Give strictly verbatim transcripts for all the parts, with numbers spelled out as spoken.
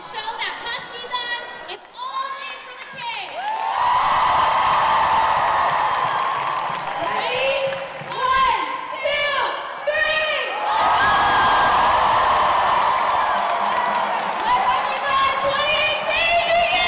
show that Husky-thon is all in for the kids. Ready? One, two, three! Let Husky-thon twenty eighteen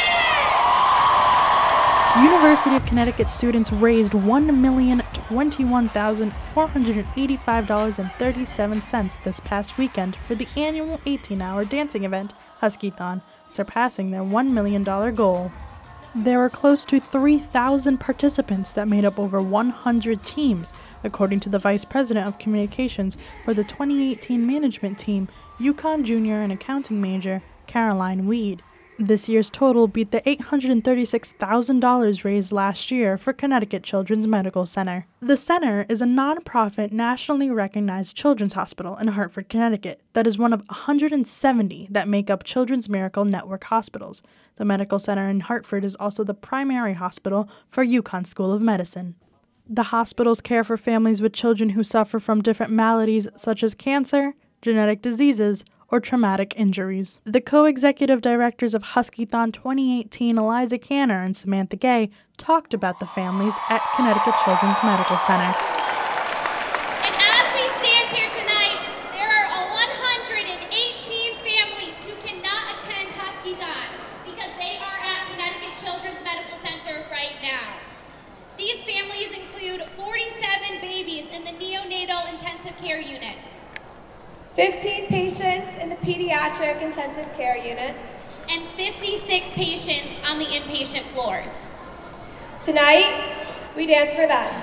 begin! University of Connecticut students raised one million twenty-one thousand four hundred eighty-five dollars and thirty-seven cents this past weekend for the annual eighteen-hour dancing event, Husky-thon, surpassing their one million dollars goal. There were close to three thousand participants that made up over one hundred teams, according to the Vice President of Communications for the twenty eighteen management team, UConn junior and accounting major, Caroline Weed. This year's total beat the eight hundred thirty-six thousand dollars raised last year for Connecticut Children's Medical Center. The center is a nonprofit, nationally recognized children's hospital in Hartford, Connecticut, that is one of one hundred seventy that make up Children's Miracle Network hospitals. The medical center in Hartford is also the primary hospital for UConn School of Medicine. The hospitals care for families with children who suffer from different maladies such as cancer, genetic diseases, or traumatic injuries. The co-executive directors of Husky-thon twenty eighteen, Eliza Canner and Samantha Gay, talked about the families at Connecticut Children's Medical Center. And as we stand here tonight, there are one hundred eighteen families who cannot attend Husky-thon because they are at Connecticut Children's Medical Center right now. These families include forty-seven babies in the neonatal intensive care units, fifteen patients in the pediatric intensive care unit, and fifty-six patients on the inpatient floors. Tonight, we dance for them.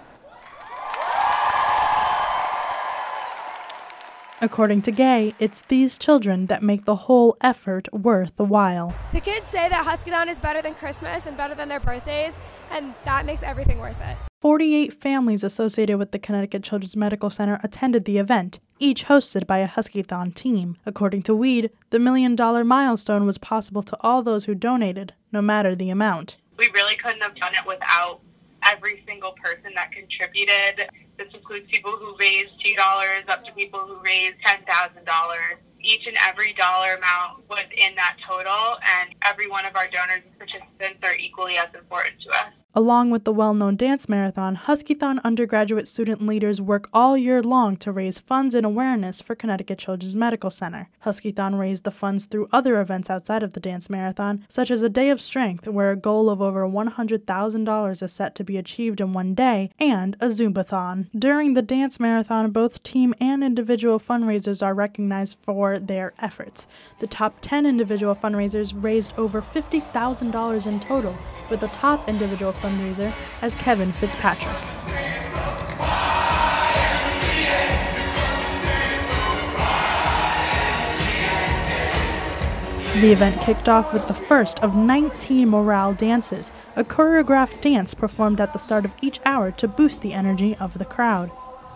According to Gay, it's these children that make the whole effort worth the while. The kids say that Husky-thon is better than Christmas and better than their birthdays, and that makes everything worth it. forty-eight families associated with the Connecticut Children's Medical Center attended the event, each hosted by a Husky-thon team. According to Weed, the million-dollar milestone was possible to all those who donated, no matter the amount. We really couldn't have done it without every single person that contributed. This includes people who raised two dollars up to people who raised ten thousand dollars. Each and every dollar amount was in that total, and every one of our donors and participants are equally as important to us. Along with the well-known dance marathon, Husky-thon undergraduate student leaders work all year long to raise funds and awareness for Connecticut Children's Medical Center. Husky-thon raised the funds through other events outside of the dance marathon, such as a Day of Strength, where a goal of over one hundred thousand dollars is set to be achieved in one day, and a Zumbathon. During the dance marathon, both team and individual fundraisers are recognized for their efforts. The top ten individual fundraisers raised over fifty thousand dollars in total, with the top individual fundraiser as Kevin Fitzpatrick. The event kicked off with the first of nineteen morale dances, a choreographed dance performed at the start of each hour to boost the energy of the crowd.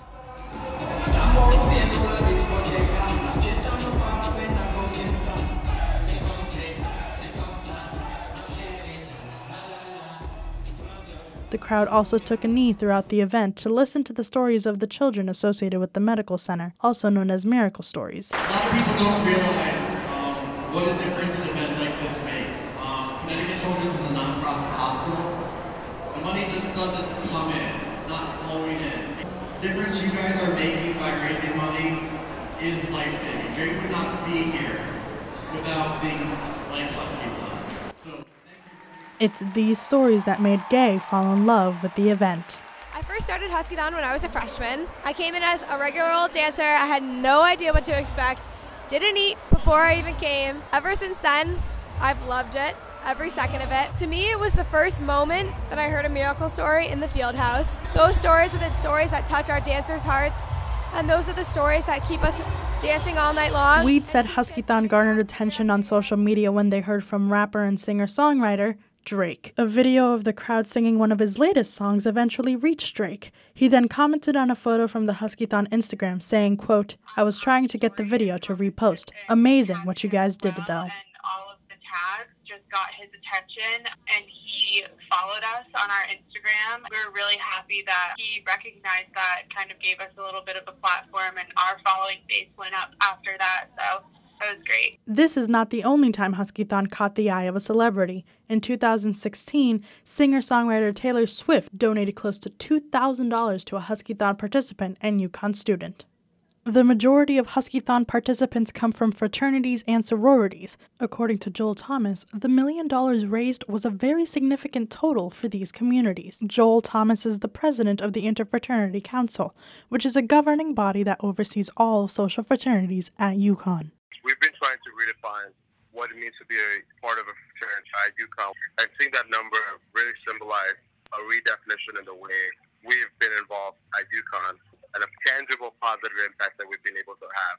The crowd also took a knee throughout the event to listen to the stories of the children associated with the medical center, also known as Miracle Stories. A lot of people don't realize um, what a difference an event like this makes. Um, Connecticut Children's is a nonprofit hospital. The money just doesn't come in. It's not flowing in. The difference you guys are making by raising money is life-saving. Jake would not be here without things like Husky-thon. So. It's these stories that made Gay fall in love with the event. I first started Husky-thon when I was a freshman. I came in as a regular old dancer. I had no idea what to expect. Didn't eat before I even came. Ever since then, I've loved it, every second of it. To me, it was the first moment that I heard a miracle story in the field house. Those stories are the stories that touch our dancers' hearts, and those are the stories that keep us dancing all night long. Weed said Husky-thon garnered attention on social media when they heard from rapper and singer-songwriter Drake. A video of the crowd singing one of his latest songs eventually reached Drake. He then commented on a photo from the Husky-thon Instagram saying, quote, "I was trying to get the video to repost. Amazing what you guys did though." And all of the tags just got his attention, and he followed us on our Instagram. We were really happy that he recognized that, kind of gave us a little bit of a platform, and our following base went up after that. So It was great. This is not the only time Husky-thon caught the eye of a celebrity. In two thousand sixteen, singer-songwriter Taylor Swift donated close to two thousand dollars to a Husky-thon participant and UConn student. The majority of Husky-thon participants come from fraternities and sororities. According to Joel Thomas, the million dollars raised was a very significant total for these communities. Joel Thomas is the president of the Interfraternity Council, which is a governing body that oversees all social fraternities at UConn. We've been trying to redefine what it means to be a part of a fraternity at UConn. I think that number really symbolized a redefinition in the way we've been involved at UConn and a tangible positive impact that we've been able to have.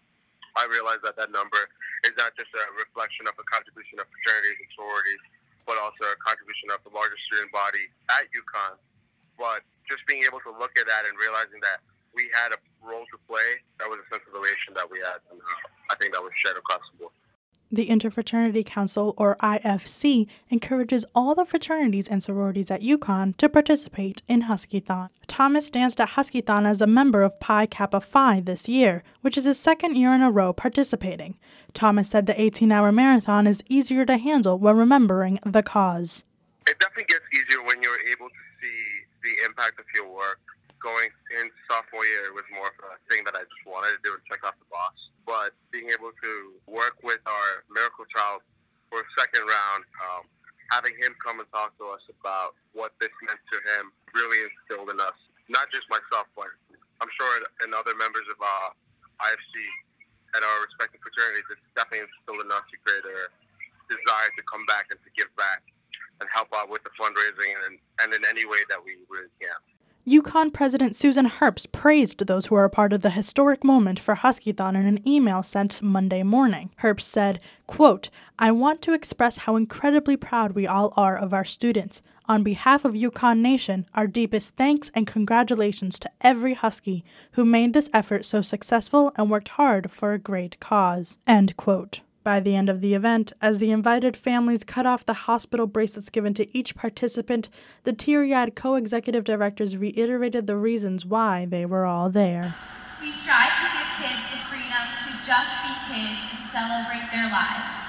I realize that that number is not just a reflection of the contribution of fraternities and sororities, but also a contribution of the larger student body at UConn. But just being able to look at that and realizing that we had a role to play, that was a sense of elation that we had, and uh, I think that was shared across the board. The Interfraternity Council, or I F C, encourages all the fraternities and sororities at UConn to participate in Husky-thon. Thomas danced at Husky-thon as a member of Pi Kappa Phi this year, which is his second year in a row participating. Thomas said the eighteen-hour marathon is easier to handle when remembering the cause. It definitely gets easier when you're able to see the impact of your work. Going into sophomore year was more of a thing that I just wanted to do and check off the box. But being able to work with our Miracle Child for a second round, um, having him come and talk to us about what this meant to him really instilled in us, not just myself, but I'm sure in other members of uh, I F C and our respective fraternities, it's definitely instilled in us to create a desire to come back and to give back and help out with the fundraising and, and in any way that we really can. UConn President Susan Herbst praised those who are a part of the historic moment for Husky-thon in an email sent Monday morning. Herbst said, quote, "I want to express how incredibly proud we all are of our students. On behalf of UConn Nation, our deepest thanks and congratulations to every Husky who made this effort so successful and worked hard for a great cause." End quote. By the end of the event, as the invited families cut off the hospital bracelets given to each participant, the teary-eyed co-executive directors reiterated the reasons why they were all there. We strive to give kids the freedom to just be kids and celebrate their lives.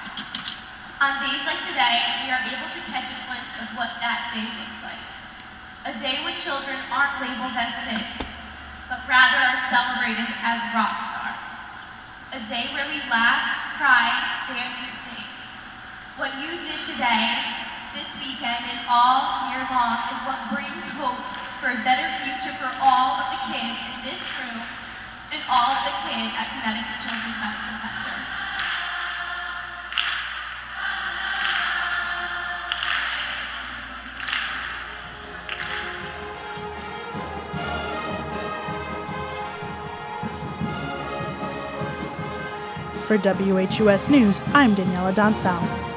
On days like today, we are able to catch a glimpse of what that day looks like. A day when children aren't labeled as sick, but rather are celebrated as rock stars. A day where we laugh, cry, dance, and sing. What you did today, this weekend, and all year long is what brings hope for a better future for all of the kids in this room and all of the kids at Connecticut Children's Medical Center. For W H U S News, I'm Daniela Donsal.